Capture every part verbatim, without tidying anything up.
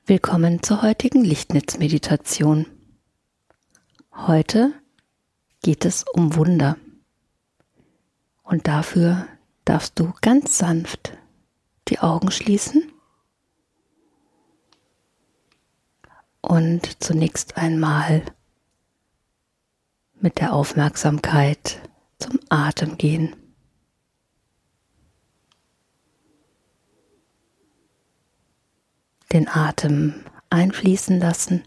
Willkommen zur heutigen Lichtnetzmeditation. Heute geht es um Wunder. Und dafür darfst du ganz sanft die Augen schließen und zunächst einmal mit der Aufmerksamkeit zum Atem gehen. Den Atem einfließen lassen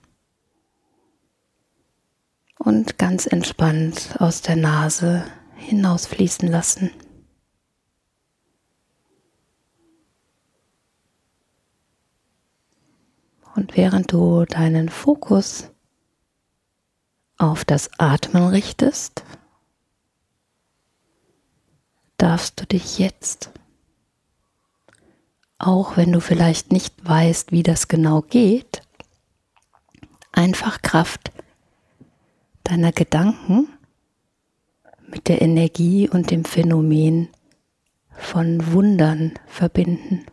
und ganz entspannt aus der Nase hinausfließen lassen. Und während du deinen Fokus auf das Atmen richtest, darfst du dich jetzt, auch wenn du vielleicht nicht weißt, wie das genau geht, einfach Kraft deiner Gedanken mit der Energie und dem Phänomen von Wundern verbinden.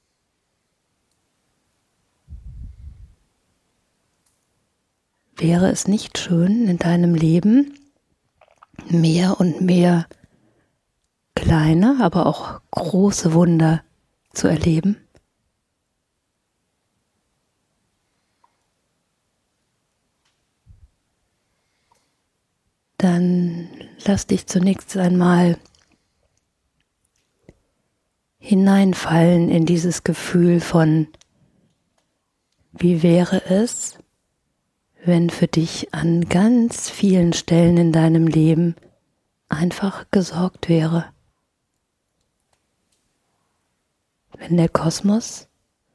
Wäre es nicht schön, in deinem Leben mehr und mehr kleine, aber auch große Wunder zu erleben? Dann lass dich zunächst einmal hineinfallen in dieses Gefühl von, wie wäre es, wenn für dich an ganz vielen Stellen in deinem Leben einfach gesorgt wäre. Wenn der Kosmos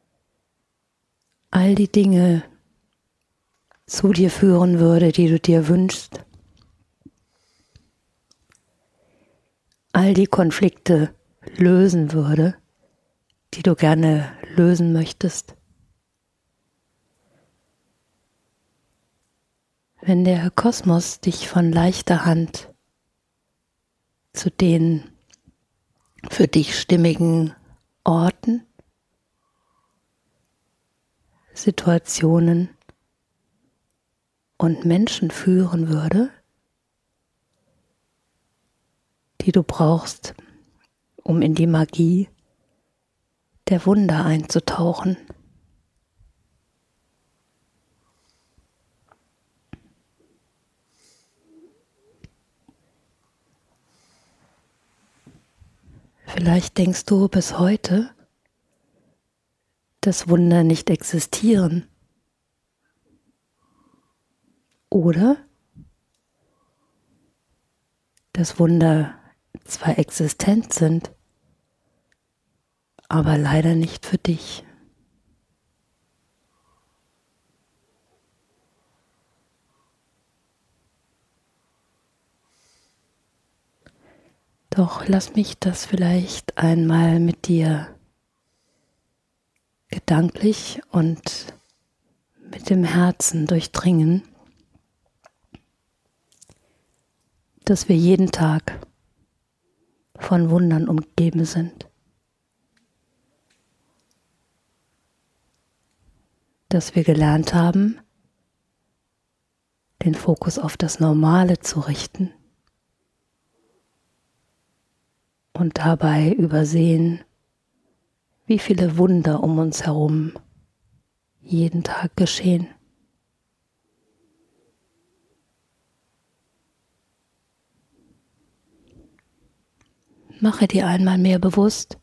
all die Dinge zu dir führen würde, die du dir wünschst, all die Konflikte lösen würde, die du gerne lösen möchtest. Wenn der Kosmos dich von leichter Hand zu den für dich stimmigen Orten, Situationen und Menschen führen würde, die du brauchst, um in die Magie der Wunder einzutauchen. Vielleicht denkst du bis heute, dass Wunder nicht existieren. Oder dass Wunder zwar existent sind, aber leider nicht für dich. Doch lass mich das vielleicht einmal mit dir gedanklich und mit dem Herzen durchdringen, dass wir jeden Tag von Wundern umgeben sind. Dass wir gelernt haben, den Fokus auf das Normale zu richten und dabei übersehen, wie viele Wunder um uns herum jeden Tag geschehen. Mache dir einmal mehr bewusst,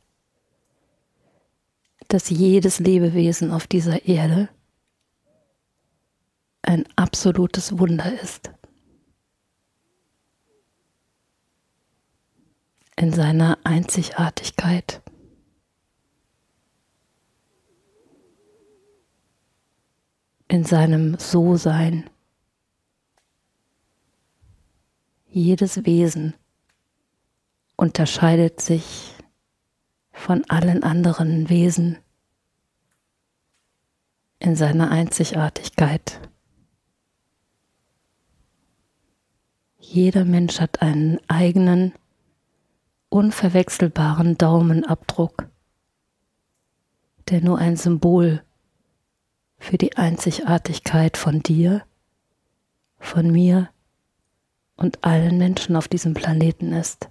dass jedes Lebewesen auf dieser Erde ein absolutes Wunder ist. In seiner Einzigartigkeit. In seinem So-Sein. Jedes Wesen unterscheidet sich von allen anderen Wesen in seiner Einzigartigkeit. Jeder Mensch hat einen eigenen, unverwechselbaren Daumenabdruck, der nur ein Symbol für die Einzigartigkeit von dir, von mir und allen Menschen auf diesem Planeten ist.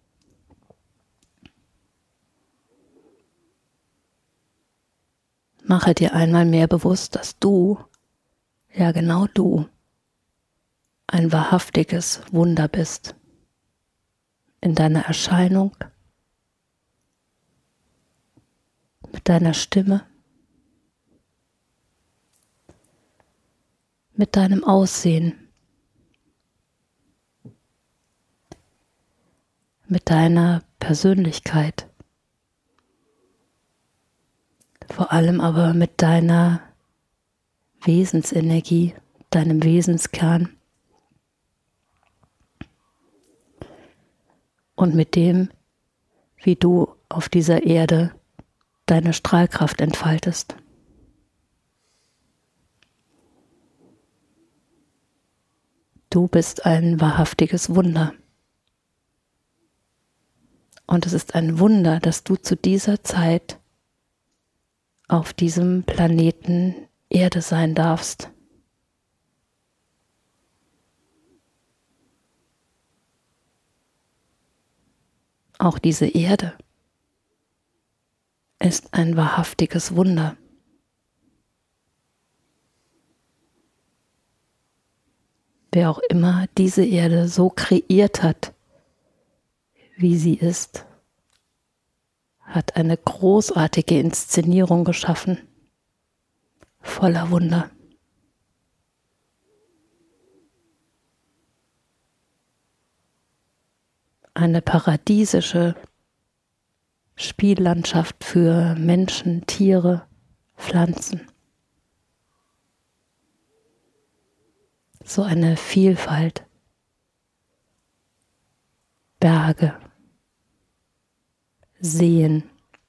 Mache dir einmal mehr bewusst, dass du, ja genau du, ein wahrhaftiges Wunder bist. In deiner Erscheinung, mit deiner Stimme, mit deinem Aussehen, mit deiner Persönlichkeit, vor allem aber mit deiner Wesensenergie, deinem Wesenskern und mit dem, wie du auf dieser Erde deine Strahlkraft entfaltest. Du bist ein wahrhaftiges Wunder. Und es ist ein Wunder, dass du zu dieser Zeit auf diesem Planeten Erde sein darfst. Auch diese Erde ist ein wahrhaftiges Wunder. Wer auch immer diese Erde so kreiert hat, wie sie ist, hat eine großartige Inszenierung geschaffen, voller Wunder. Eine paradiesische Spiellandschaft für Menschen, Tiere, Pflanzen. So eine Vielfalt. Berge, Seen,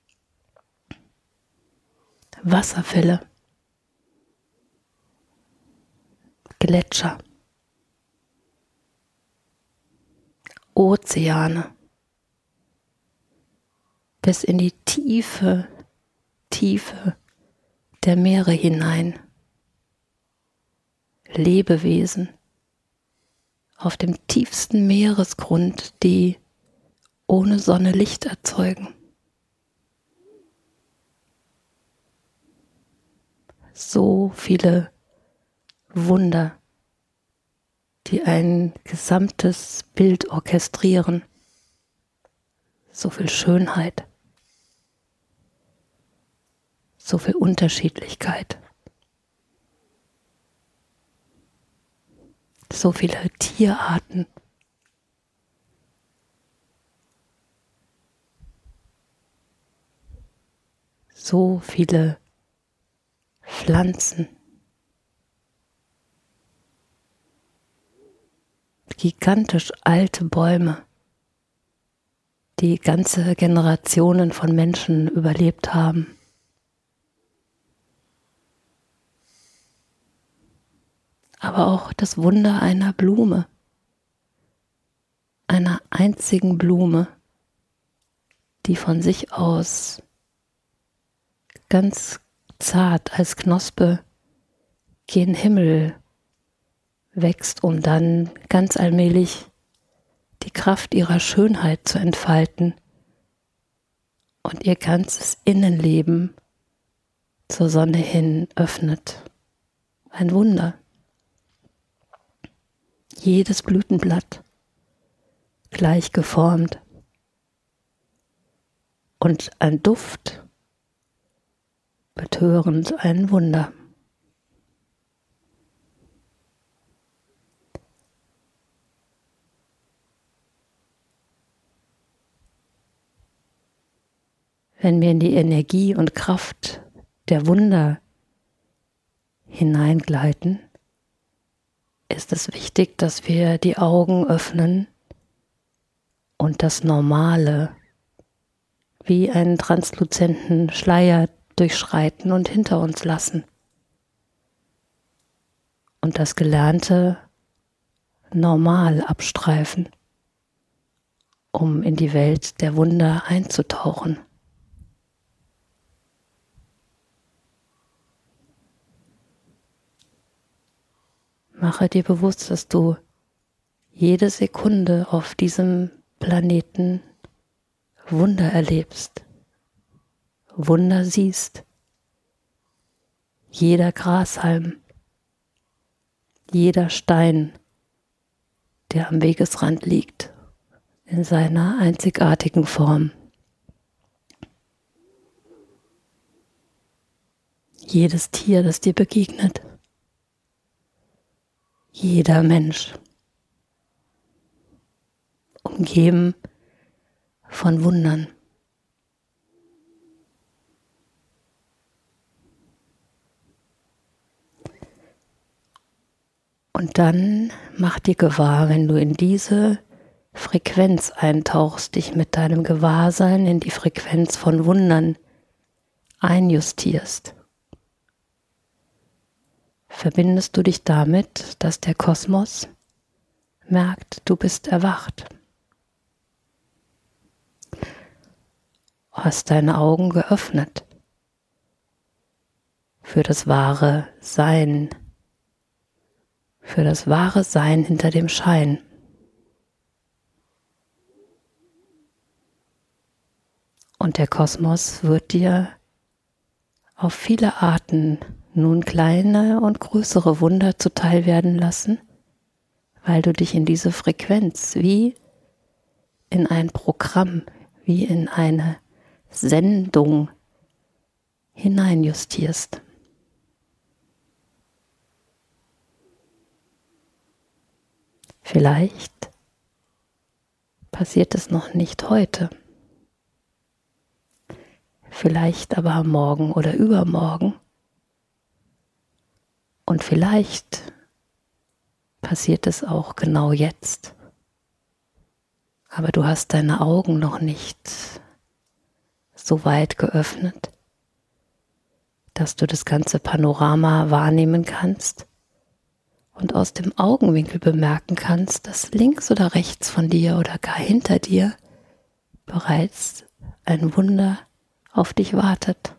Wasserfälle, Gletscher, Ozeane, bis in die tiefe, Tiefe der Meere hinein. Lebewesen auf dem tiefsten Meeresgrund, die ohne Sonne Licht erzeugen. So viele Wunder, die ein gesamtes Bild orchestrieren. So viel Schönheit, so viel Unterschiedlichkeit. So viele Tierarten. So viele Pflanzen. Gigantisch alte Bäume, die ganze Generationen von Menschen überlebt haben. Aber auch das Wunder einer Blume, einer einzigen Blume, die von sich aus ganz zart als Knospe gen Himmel wächst, um dann ganz allmählich die Kraft ihrer Schönheit zu entfalten und ihr ganzes Innenleben zur Sonne hin öffnet. Ein Wunder. Jedes Blütenblatt gleich geformt und ein Duft betörend, ein Wunder. Wenn wir in die Energie und Kraft der Wunder hineingleiten, ist es wichtig, dass wir die Augen öffnen und das Normale wie einen transluzenten Schleier durchschreiten und hinter uns lassen. Und das Gelernte normal abstreifen, um in die Welt der Wunder einzutauchen. Mache dir bewusst, dass du jede Sekunde auf diesem Planeten Wunder erlebst, Wunder siehst. Jeder Grashalm, jeder Stein, der am Wegesrand liegt, in seiner einzigartigen Form. Jedes Tier, das dir begegnet. Jeder Mensch. Umgeben von Wundern. Und dann mach dir gewahr, wenn du in diese Frequenz eintauchst, dich mit deinem Gewahrsein in die Frequenz von Wundern einjustierst, verbindest du dich damit, dass der Kosmos merkt, du bist erwacht. Hast deine Augen geöffnet für das wahre Sein, für das wahre Sein hinter dem Schein. Und der Kosmos wird dir auf viele Arten nun kleine und größere Wunder zuteil werden lassen, weil du dich in diese Frequenz wie in ein Programm, wie in eine Sendung hineinjustierst. Vielleicht passiert es noch nicht heute, vielleicht aber morgen oder übermorgen und vielleicht passiert es auch genau jetzt. Aber du hast deine Augen noch nicht so weit geöffnet, dass du das ganze Panorama wahrnehmen kannst und aus dem Augenwinkel bemerken kannst, dass links oder rechts von dir oder gar hinter dir bereits ein Wunder auf dich wartet.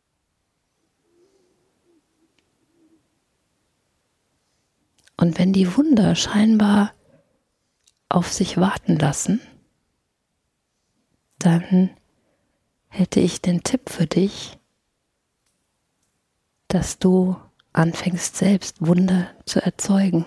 Und wenn die Wunder scheinbar auf sich warten lassen, dann hätte ich den Tipp für dich, dass du anfängst selbst Wunder zu erzeugen.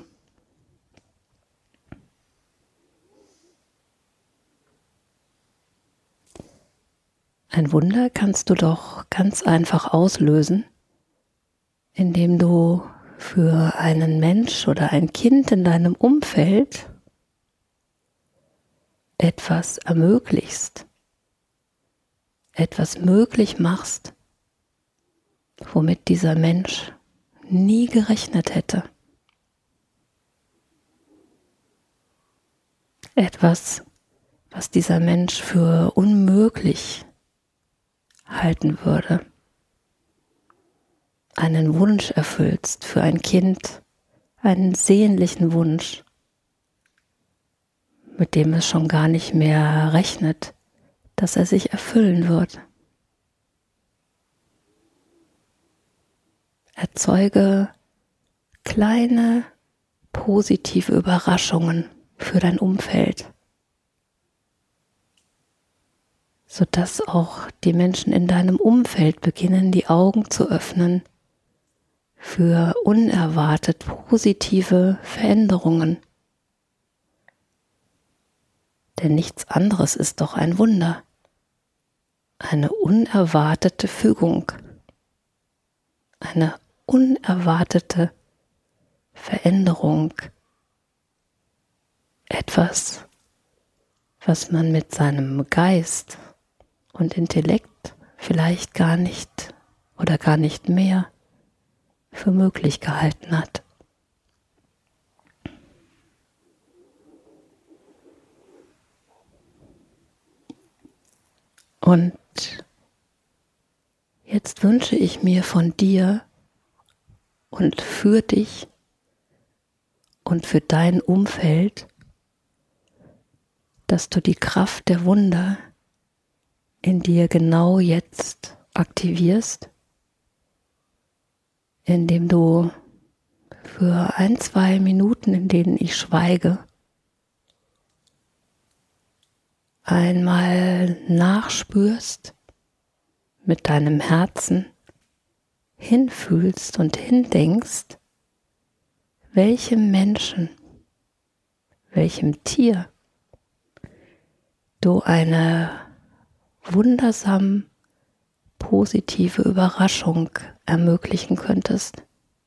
Ein Wunder kannst du doch ganz einfach auslösen, indem du für einen Mensch oder ein Kind in deinem Umfeld etwas ermöglichst, etwas möglich machst, womit dieser Mensch nie gerechnet hätte. Etwas, was dieser Mensch für unmöglich halten würde. Einen Wunsch erfüllst für ein Kind, einen sehnlichen Wunsch, mit dem es schon gar nicht mehr rechnet, dass er sich erfüllen wird. Erzeuge kleine positive Überraschungen für dein Umfeld, sodass auch die Menschen in deinem Umfeld beginnen, die Augen zu öffnen für unerwartet positive Veränderungen. Denn nichts anderes ist doch ein Wunder, eine unerwartete Fügung, eine unerwartete Veränderung, etwas, was man mit seinem Geist und Intellekt vielleicht gar nicht oder gar nicht mehr für möglich gehalten hat. Und jetzt wünsche ich mir von dir und für dich und für dein Umfeld, dass du die Kraft der Wunder in dir genau jetzt aktivierst, indem du für ein, zwei Minuten, in denen ich schweige, einmal nachspürst, mit deinem Herzen hinfühlst und hindenkst, welchem Menschen, welchem Tier du eine wundersam positive Überraschung ermöglichen könntest.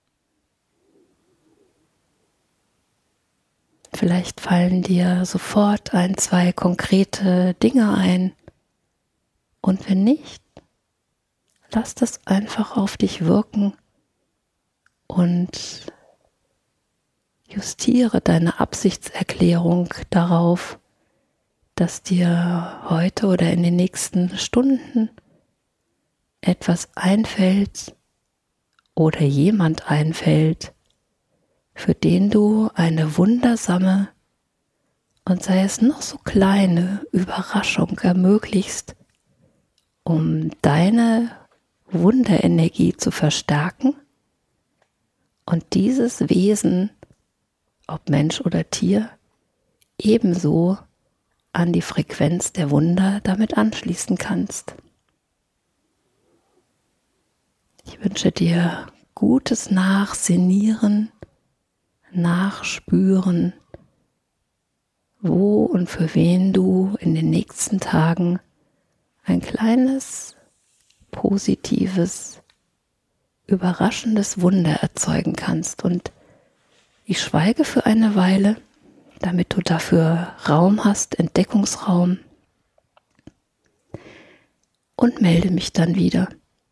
Vielleicht fallen dir sofort ein, zwei konkrete Dinge ein. Und wenn nicht, lass das einfach auf dich wirken und justiere deine Absichtserklärung darauf, dass dir heute oder in den nächsten Stunden etwas einfällt oder jemand einfällt, für den du eine wundersame und sei es noch so kleine Überraschung ermöglichst, um deine Wunderenergie zu verstärken und dieses Wesen, ob Mensch oder Tier, ebenso an die Frequenz der Wunder damit anschließen kannst. Ich wünsche dir gutes Nachsinnieren, Nachspüren, wo und für wen du in den nächsten Tagen ein kleines, positives, überraschendes Wunder erzeugen kannst. Und ich schweige für eine Weile, damit du dafür Raum hast, Entdeckungsraum, und melde mich dann wieder.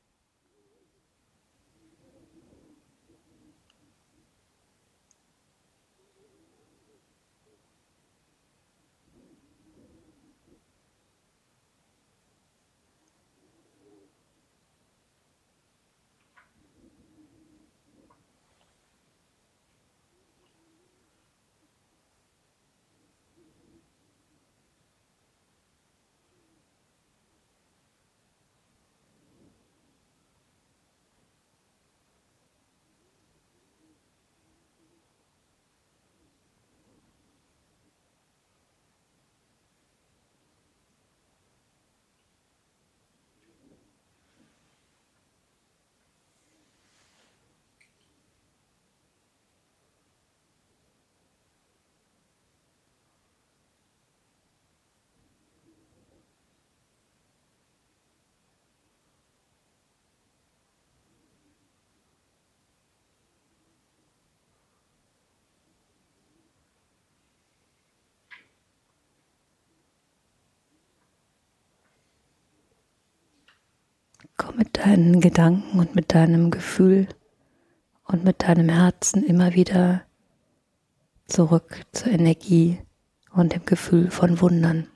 Komm mit deinen Gedanken und mit deinem Gefühl und mit deinem Herzen immer wieder zurück zur Energie und dem Gefühl von Wundern.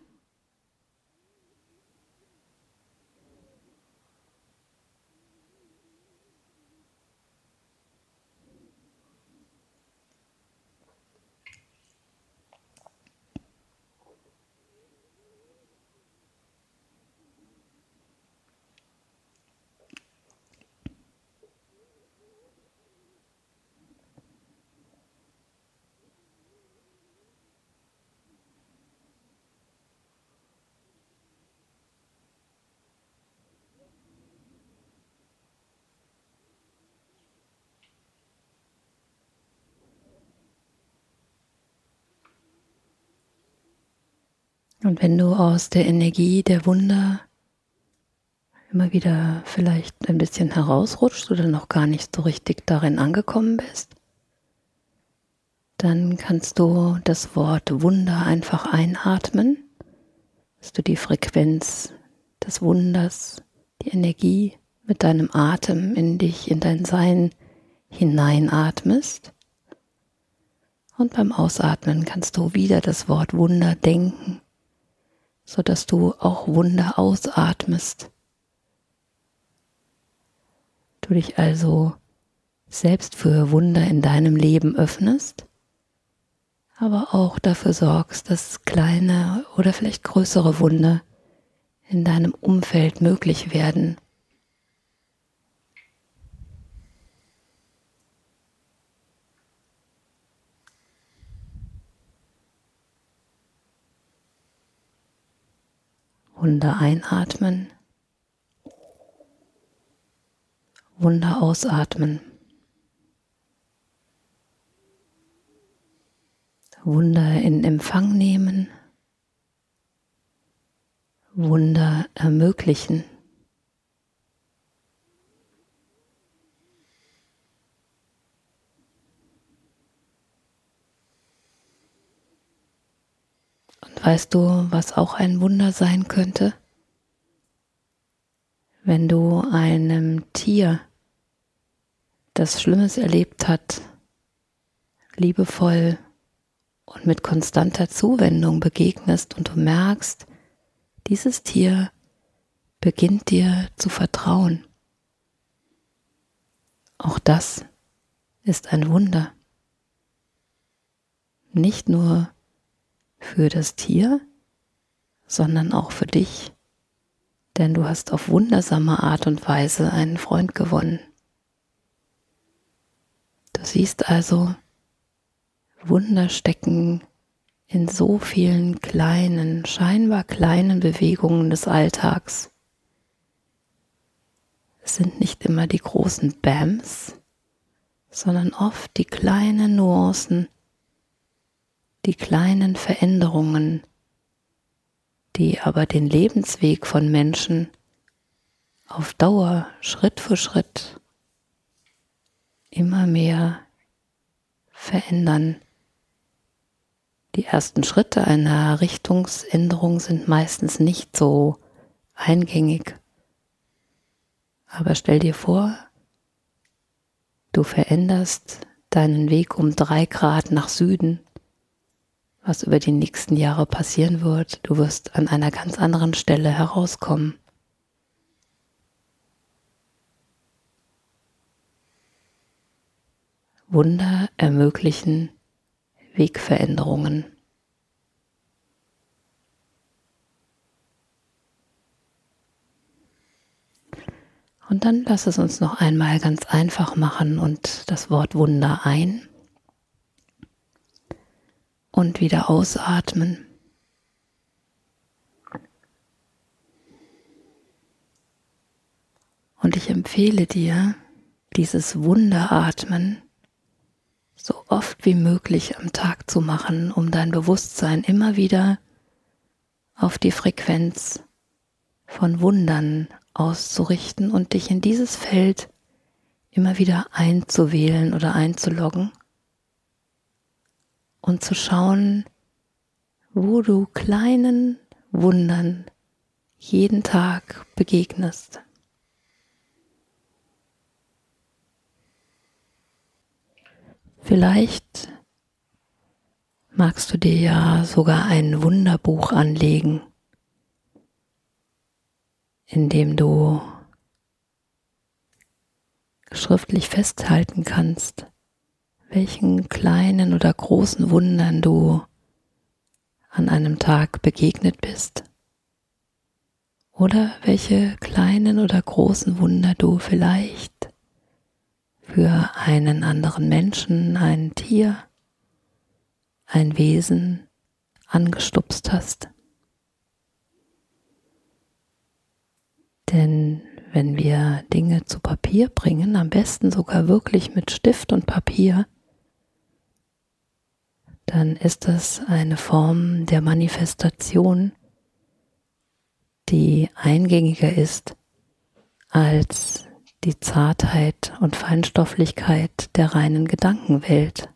Und wenn du aus der Energie der Wunder immer wieder vielleicht ein bisschen herausrutschst oder noch gar nicht so richtig darin angekommen bist, dann kannst du das Wort Wunder einfach einatmen, dass du die Frequenz des Wunders, die Energie mit deinem Atem in dich, in dein Sein hineinatmest. Und beim Ausatmen kannst du wieder das Wort Wunder denken, sodass du auch Wunder ausatmest. Du dich also selbst für Wunder in deinem Leben öffnest, aber auch dafür sorgst, dass kleine oder vielleicht größere Wunder in deinem Umfeld möglich werden. Wunder einatmen, Wunder ausatmen. Wunder in Empfang nehmen, Wunder ermöglichen. Und weißt du, was auch ein Wunder sein könnte? Wenn du einem Tier, das Schlimmes erlebt hat, liebevoll und mit konstanter Zuwendung begegnest und du merkst, dieses Tier beginnt dir zu vertrauen. Auch das ist ein Wunder. Nicht nur für das Tier, sondern auch für dich, denn du hast auf wundersame Art und Weise einen Freund gewonnen. Du siehst also, Wunder stecken in so vielen kleinen, scheinbar kleinen Bewegungen des Alltags. Es sind nicht immer die großen Bams, sondern oft die kleinen Nuancen, die kleinen Veränderungen, die aber den Lebensweg von Menschen auf Dauer, Schritt für Schritt, immer mehr verändern. Die ersten Schritte einer Richtungsänderung sind meistens nicht so eingängig. Aber stell dir vor, du veränderst deinen Weg um drei Grad nach Süden, was über die nächsten Jahre passieren wird. Du wirst an einer ganz anderen Stelle herauskommen. Wunder ermöglichen Wegveränderungen. Und dann lass es uns noch einmal ganz einfach machen und das Wort Wunder ein und wieder ausatmen. Und ich empfehle dir, dieses Wunderatmen so oft wie möglich am Tag zu machen, um dein Bewusstsein immer wieder auf die Frequenz von Wundern auszurichten und dich in dieses Feld immer wieder einzuwählen oder einzuloggen und zu schauen, wo du kleinen Wundern jeden Tag begegnest. Vielleicht magst du dir ja sogar ein Wunderbuch anlegen, in dem du schriftlich festhalten kannst, welchen kleinen oder großen Wundern du an einem Tag begegnet bist oder welche kleinen oder großen Wunder du vielleicht für einen anderen Menschen, ein Tier, ein Wesen angestupst hast. Denn wenn wir Dinge zu Papier bringen, am besten sogar wirklich mit Stift und Papier, dann ist das eine Form der Manifestation, die eingängiger ist als die Zartheit und Feinstofflichkeit der reinen Gedankenwelt.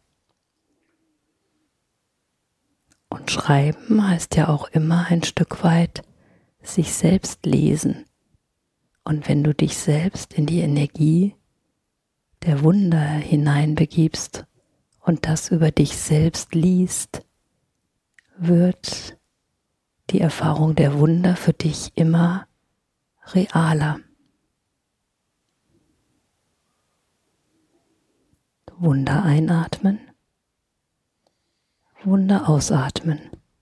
Und schreiben heißt ja auch immer ein Stück weit sich selbst lesen. Und wenn du dich selbst in die Energie der Wunder hineinbegibst und das über dich selbst liest, wird die Erfahrung der Wunder für dich immer realer. Wunder einatmen, Wunder ausatmen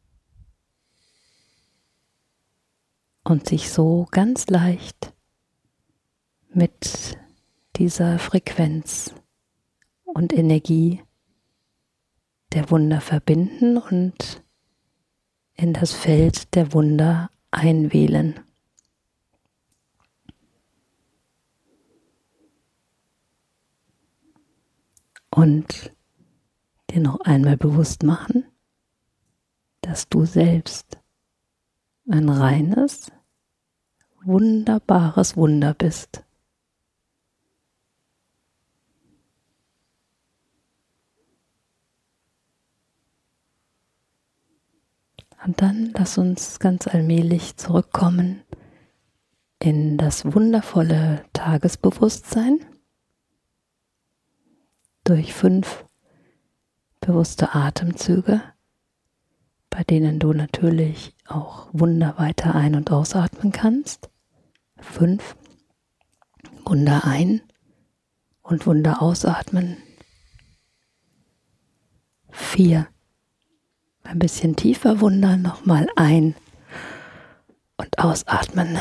und sich so ganz leicht mit dieser Frequenz und Energie der Wunder verbinden und in das Feld der Wunder einwählen. Und dir noch einmal bewusst machen, dass du selbst ein reines, wunderbares Wunder bist. Und dann lass uns ganz allmählich zurückkommen in das wundervolle Tagesbewusstsein durch fünf bewusste Atemzüge, bei denen du natürlich auch Wunder weiter ein- und ausatmen kannst. Fünf. Wunder ein und Wunder ausatmen. Vier. Ein bisschen tiefer Wunder, nochmal ein- und ausatmen.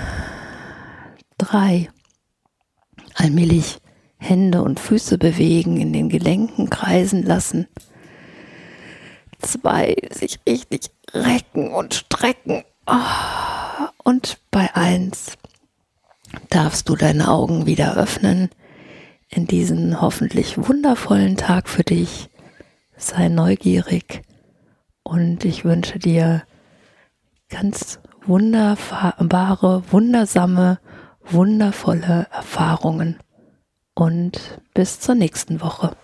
Drei. Allmählich Hände und Füße bewegen, in den Gelenken kreisen lassen. Zwei. Sich richtig recken und strecken. Und bei eins darfst du deine Augen wieder öffnen in diesen hoffentlich wundervollen Tag für dich. Sei neugierig und ich wünsche dir ganz wunderbare, wundersame, wundervolle Erfahrungen und bis zur nächsten Woche.